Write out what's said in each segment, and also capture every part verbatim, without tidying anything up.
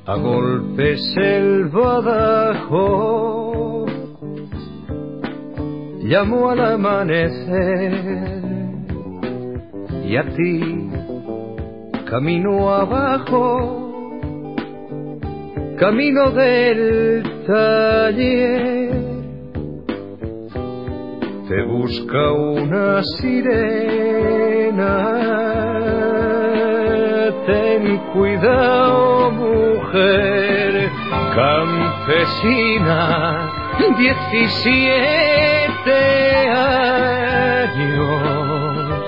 A golpes el badajo llamó al amanecer, y a ti, camino abajo, camino del taller, te busca una sirena. Ten cuidado, mujer campesina, diecisiete años.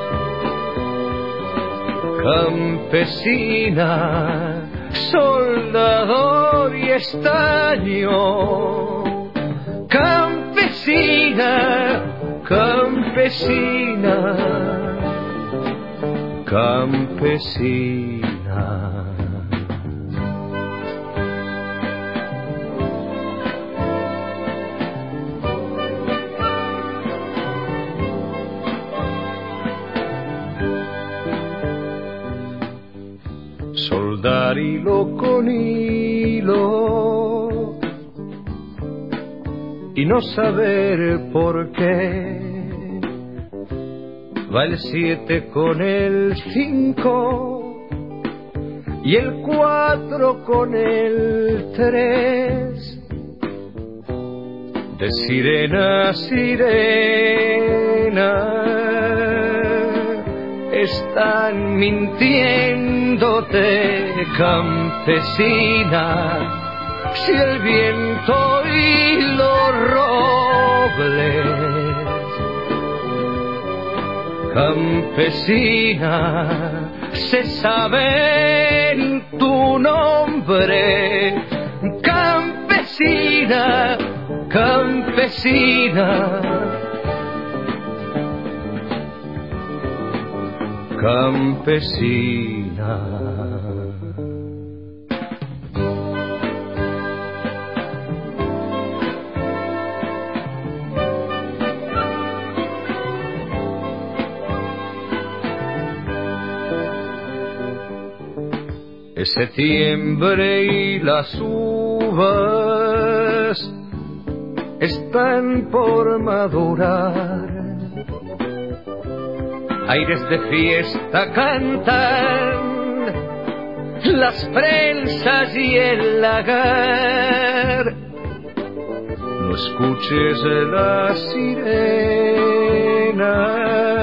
Campesina, soldador y estaño. Campesina, campesina, campesina. Soldar hilo con hilo y no saber por qué va el siete con el cinco y el cuatro con el tres. De sirena a sirena están mintiéndote, campesina. Si el viento y los robles, campesina, se saben tu nombre. Campesina, campesina, campesina. Es septiembre y las uvas están por madurar. Aires de fiesta cantan las prensas y el lagar. No escuches la sirena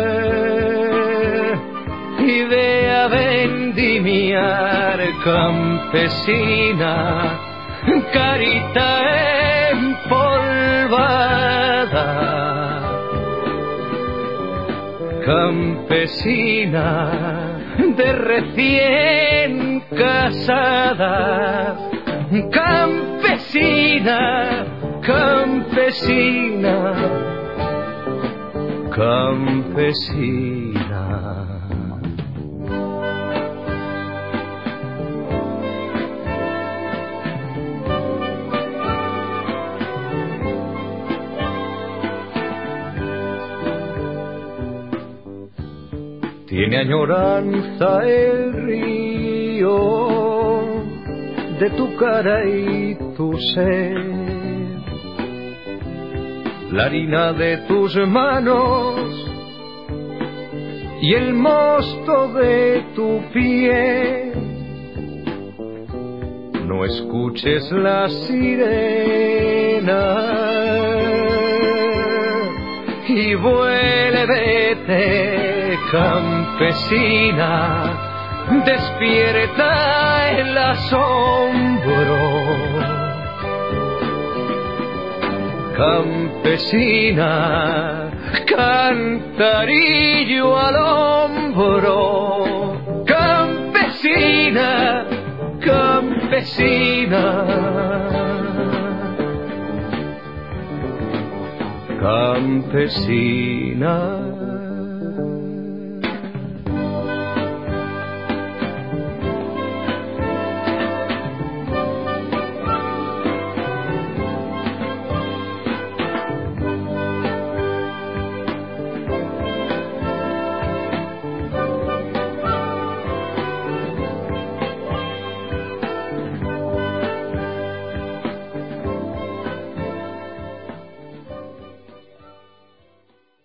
y ve a vendimiar, campesina, carita empolvada. Campesina de recién casada. Campesina, campesina, campesina. Tiene añoranza el río de tu cara y tu sed, la harina de tus manos y el mosto de tu piel. No escuches la sirena y vuélvete, campesina, despierta el asombro. Campesina, cantarillo al hombro. Campesina, campesina, campesina.